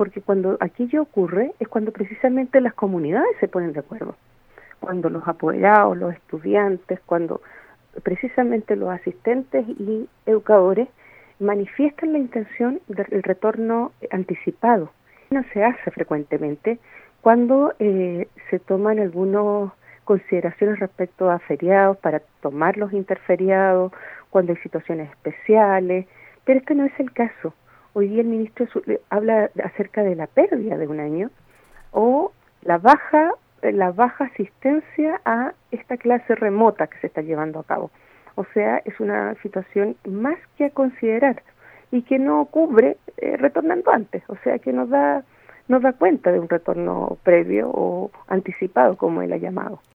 porque cuando aquello ocurre es cuando precisamente las comunidades se ponen de acuerdo, cuando los apoderados, los estudiantes, cuando precisamente los asistentes y educadores manifiestan la intención del retorno anticipado. No se hace frecuentemente cuando se toman algunas consideraciones respecto a feriados para tomar los interferiados, cuando hay situaciones especiales, pero este no es el caso. Hoy día el ministro habla acerca de la pérdida de un año o la baja asistencia a esta clase remota que se está llevando a cabo. O sea, es una situación más que a considerar y que no cubre retornando antes, o sea, que nos da cuenta de un retorno previo o anticipado, como él ha llamado.